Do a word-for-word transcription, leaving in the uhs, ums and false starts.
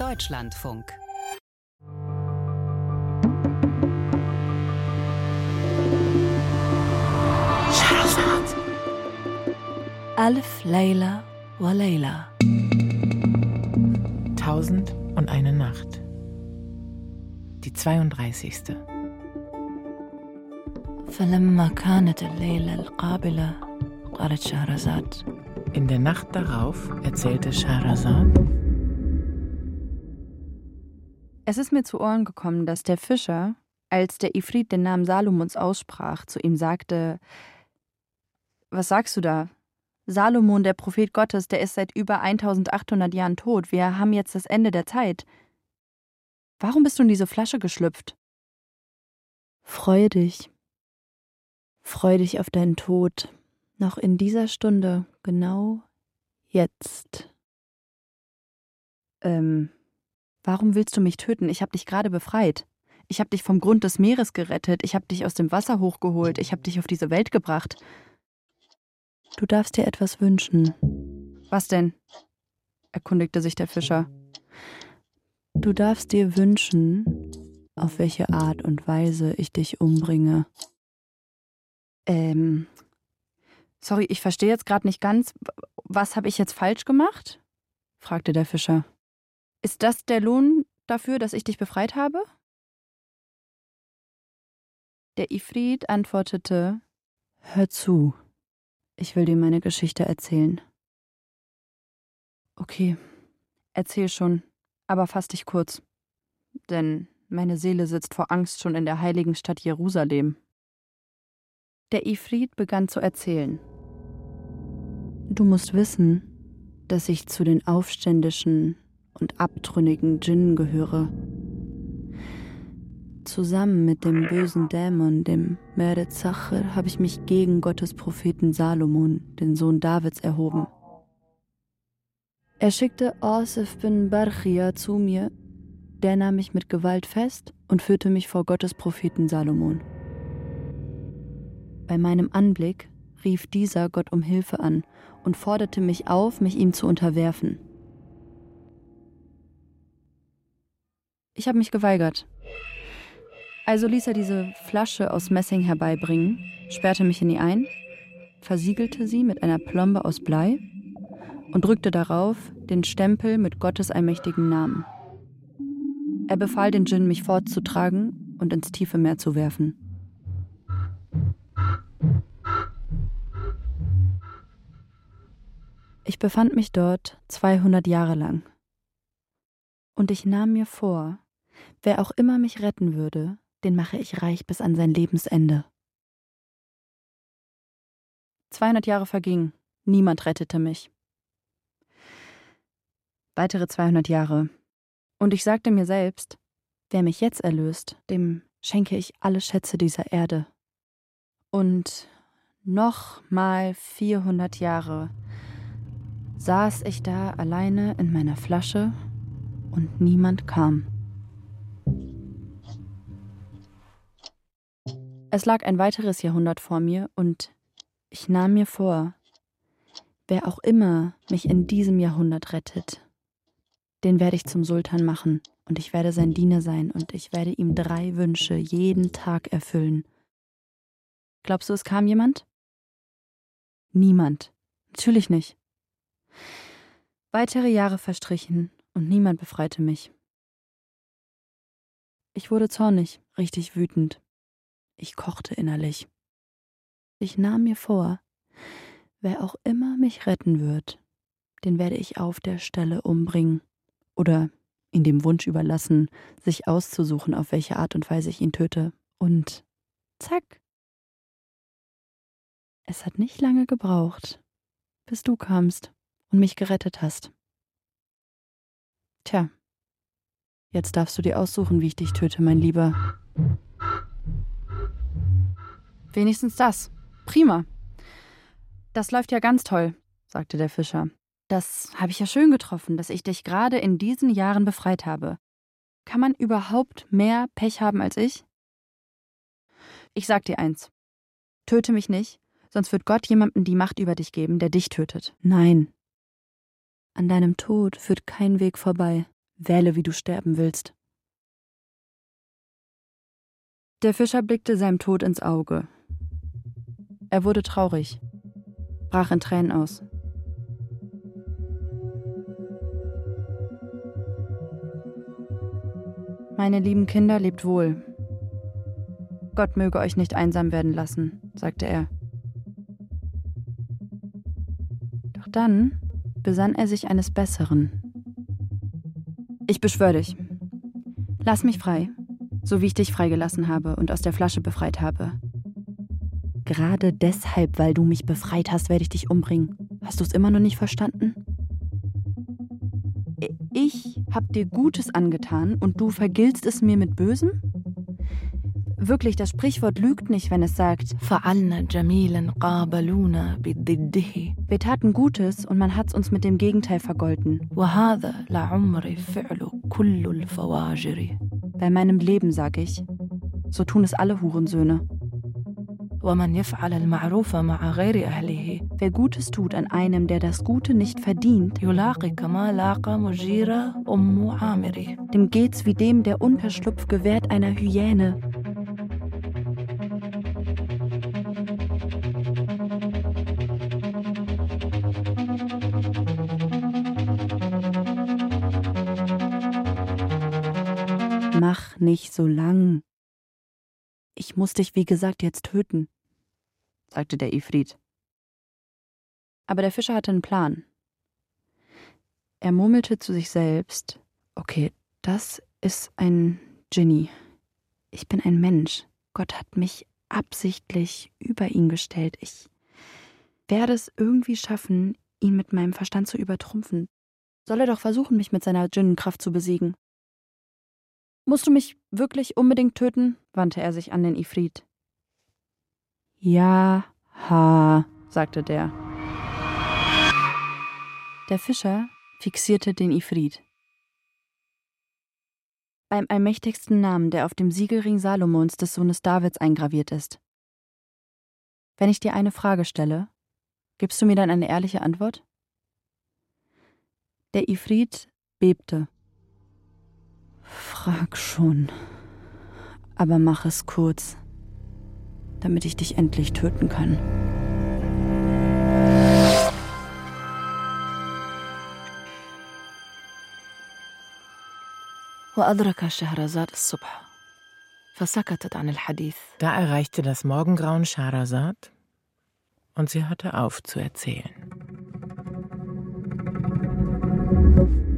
Deutschlandfunk. Alf Layla wa Layla. Tausend und eine Nacht. Die zweiunddreißigste. فلما كانت الليلة القابلة قالت شهرزاد. In der Nacht darauf erzählte Scheherazad: Es ist mir zu Ohren gekommen, dass der Fischer, als der Ifrit den Namen Salomons aussprach, zu ihm sagte: Was sagst du da? Salomon, der Prophet Gottes, der ist seit über eintausendachthundert Jahren tot. Wir haben jetzt das Ende der Zeit. Warum bist du in diese Flasche geschlüpft? Freue dich. Freue dich auf deinen Tod. Noch in dieser Stunde, genau jetzt. Ähm, warum willst du mich töten? Ich habe dich gerade befreit. Ich habe dich vom Grund des Meeres gerettet. Ich habe dich aus dem Wasser hochgeholt. Ich habe dich auf diese Welt gebracht. Du darfst dir etwas wünschen. Was denn? Erkundigte sich der Fischer. Du darfst dir wünschen, auf welche Art und Weise ich dich umbringe. Ähm, sorry, ich verstehe jetzt gerade nicht ganz. Was habe ich jetzt falsch gemacht? Fragte der Fischer. Ist das der Lohn dafür, dass ich dich befreit habe? Der Ifrit antwortete: Hör zu. Ich will dir meine Geschichte erzählen. Okay, erzähl schon, aber fass dich kurz. Denn meine Seele sitzt vor Angst schon in der heiligen Stadt Jerusalem. Der Ifrit begann zu erzählen. Du musst wissen, dass ich zu den aufständischen und abtrünnigen Djinnen gehöre. Zusammen mit dem bösen Dämon, dem Merde Zacher, habe ich mich gegen Gottes Propheten Salomon, den Sohn Davids, erhoben. Er schickte Asif bin Barchia zu mir, der nahm mich mit Gewalt fest und führte mich vor Gottes Propheten Salomon. Bei meinem Anblick rief dieser Gott um Hilfe an und forderte mich auf, mich ihm zu unterwerfen. Ich habe mich geweigert. Also ließ er diese Flasche aus Messing herbeibringen, sperrte mich in die ein, versiegelte sie mit einer Plombe aus Blei und drückte darauf den Stempel mit Gottes allmächtigen Namen. Er befahl den Djinn, mich fortzutragen und ins tiefe Meer zu werfen. Ich befand mich dort zweihundert Jahre lang. Und ich nahm mir vor, wer auch immer mich retten würde, den mache ich reich bis an sein Lebensende. zweihundert Jahre vergingen, niemand rettete mich. Weitere zweihundert Jahre. Und ich sagte mir selbst, wer mich jetzt erlöst, dem schenke ich alle Schätze dieser Erde. Und nochmal vierhundert Jahre saß ich da alleine in meiner Flasche und niemand kam. Es lag ein weiteres Jahrhundert vor mir und ich nahm mir vor, wer auch immer mich in diesem Jahrhundert rettet, den werde ich zum Sultan machen und ich werde sein Diener sein und ich werde ihm drei Wünsche jeden Tag erfüllen. Glaubst du, es kam jemand? Niemand. Natürlich nicht. Weitere Jahre verstrichen und niemand befreite mich. Ich wurde zornig, richtig wütend. Ich kochte innerlich. Ich nahm mir vor, wer auch immer mich retten wird, den werde ich auf der Stelle umbringen oder ihm dem Wunsch überlassen, sich auszusuchen, auf welche Art und Weise ich ihn töte. Und zack. Es hat nicht lange gebraucht, bis du kamst und mich gerettet hast. Tja, jetzt darfst du dir aussuchen, wie ich dich töte, mein Lieber. Wenigstens das. Prima. Das läuft ja ganz toll, sagte der Fischer. Das habe ich ja schön getroffen, dass ich dich gerade in diesen Jahren befreit habe. Kann man überhaupt mehr Pech haben als ich? Ich sag dir eins. Töte mich nicht, sonst wird Gott jemandem die Macht über dich geben, der dich tötet. Nein. An deinem Tod führt kein Weg vorbei. Wähle, wie du sterben willst. Der Fischer blickte seinem Tod ins Auge. Er wurde traurig, brach in Tränen aus. Meine lieben Kinder, lebt wohl. Gott möge euch nicht einsam werden lassen, sagte er. Doch dann besann er sich eines Besseren. Ich beschwöre dich, lass mich frei, so wie ich dich freigelassen habe und aus der Flasche befreit habe. Gerade deshalb, weil du mich befreit hast, werde ich dich umbringen. Hast du es immer noch nicht verstanden? Ich hab dir Gutes angetan und du vergiltst es mir mit Bösem? Wirklich, das Sprichwort lügt nicht, wenn es sagt, wir taten Gutes und man hat's uns mit dem Gegenteil vergolten. Bei meinem Leben, sag ich, so tun es alle Hurensöhne. Wer Gutes tut an einem, der das Gute nicht verdient, dem geht's wie dem, der Unterschlupf gewährt einer Hyäne. Mach nicht so lang. Ich muss dich, wie gesagt, jetzt töten, sagte der Ifrit. Aber der Fischer hatte einen Plan. Er murmelte zu sich selbst, okay, das ist ein Dschinni. Ich bin ein Mensch. Gott hat mich absichtlich über ihn gestellt. Ich werde es irgendwie schaffen, ihn mit meinem Verstand zu übertrumpfen. Soll er doch versuchen, mich mit seiner Djinnenkraft zu besiegen. Musst du mich wirklich unbedingt töten? Wandte er sich an den Ifrit. Ja, ha, sagte der. Der Fischer fixierte den Ifrit. Beim allmächtigsten Namen, der auf dem Siegelring Salomons des Sohnes Davids eingraviert ist. Wenn ich dir eine Frage stelle, gibst du mir dann eine ehrliche Antwort? Der Ifrit bebte. Frag schon, aber mach es kurz, damit ich dich endlich töten kann. Da erreichte das Morgengrauen Schahrazad und sie hörte auf zu erzählen.